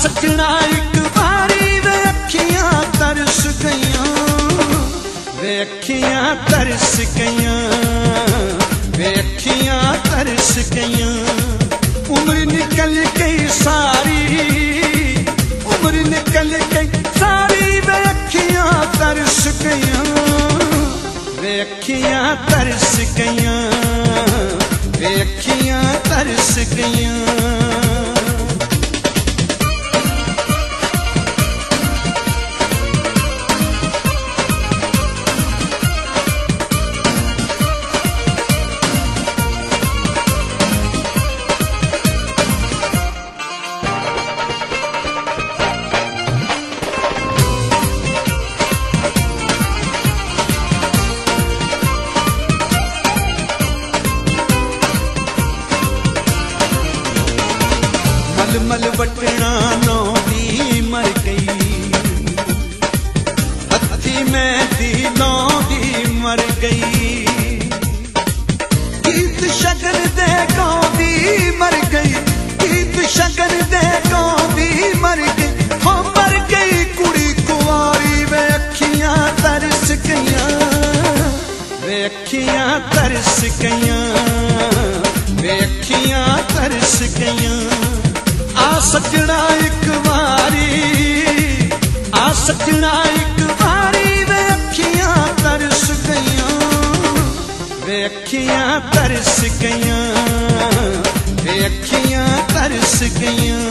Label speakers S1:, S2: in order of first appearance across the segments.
S1: सजना एक बारी वे अखियां तरस गईयां, वे अखियां तरस गईयां, वे अखियां तरस गईयां। उम्र निकल गई सारी, उम्र निकल गई सारी, वे अखियां तरस गईयां, वे अखियां तरस गईयां, वे अखियां तरस गईयां। मल बटना नौंदी मर गई, हथी मेहंदी नौंदी मर गई, गीत शगन दे गौंदी मर गई, गीत शगन दे गौंदी मर गई, हो मर गई कुड़ी कुंवारी। वे अखियां तरस गईयां, वे अखियां तरस गईयां, वे अखियां तरस गईयां। आ सजना एक बारी, आ सजना एक बारी, वे अखियां तरस गईयां, वे अखियां तरस गईयां, वे अखियां तरस गईयां।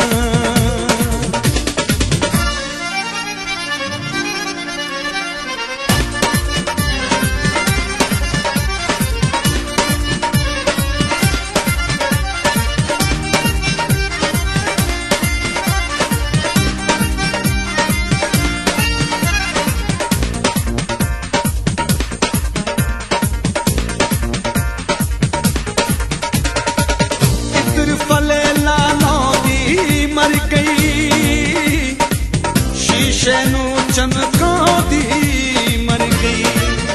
S1: फलेला नौंदी मर गई, शीशे नू चमकांदी मर गई,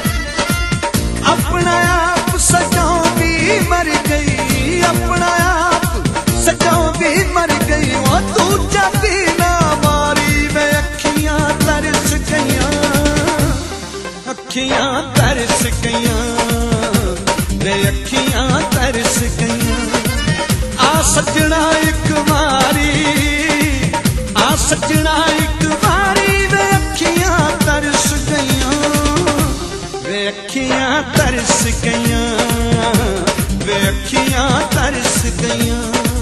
S1: अपना आप सजाउंदी मर गई, अपना आप सजाउंदी मर गई। ओ दूजा भी ना मारी, वे अखियां तरस गईयां, अखियां तरस गईयां, वे अखियां तरस गईयां। आ सजना एक बारी, आ सजना एक बारी, वे अखियां तरस गईयां, वे अखियां तरस गईयां, वे अखियां तरस गईयां।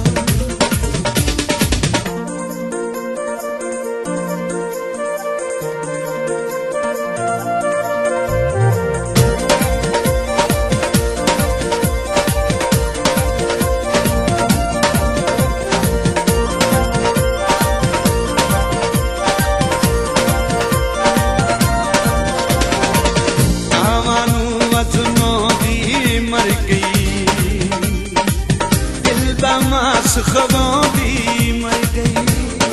S1: मास खवांदी मर गई,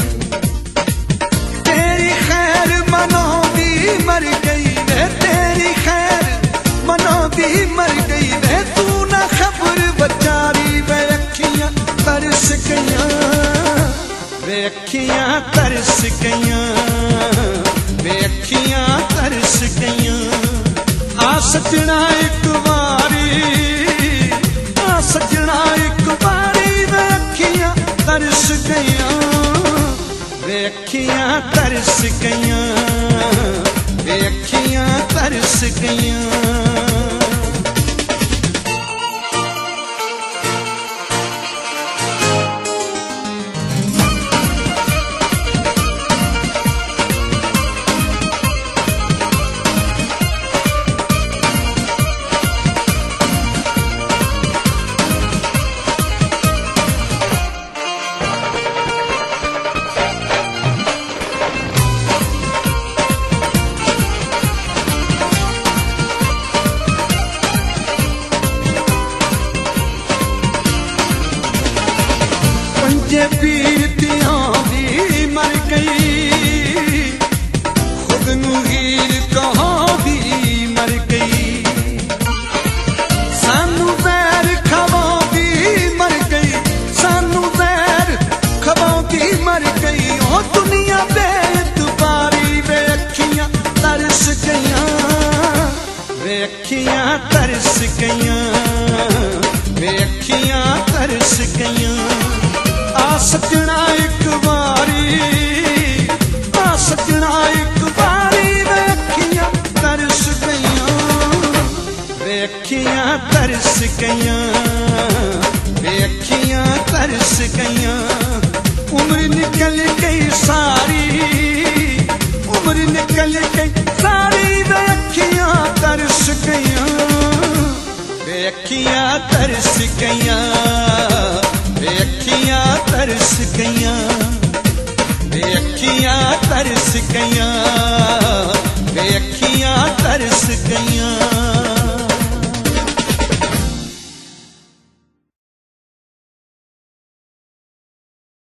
S1: तेरी खैर मनौंदी मर गई, वे तेरी खैर मनौंदी मर गई, वे तू ना खबर बचारी। वे अखियां तरस गईयां, वे अखियां तरस गईयां, वे अखियां तरस गईयां। आ सजना एक बारी, आ सजना एक बारी, वे अखियां तरस गईयां, वे अखियां तरस गईयां, वे अखियां तरस गईयां। जे पीतियां भी मर गई, खुद नू हीर कहां भी मर गई, सानू वैर खवां भी मर गई, सानू वैर खवां भी मर गई। ओ सजना एक बारी, सजना एक बारी वे अखियां तरस गईयां, वे अखियां तरस गईयां, वे अखियां तरस गईयां। उम्र निकल गई सारी, उम्र निकल गई सारी वे अखियां तरस गईयां, वे अखियां तरस गईयां, वे अखियां तरस गईयां, वे अखियां तरस गईयां, वे अखियां तरस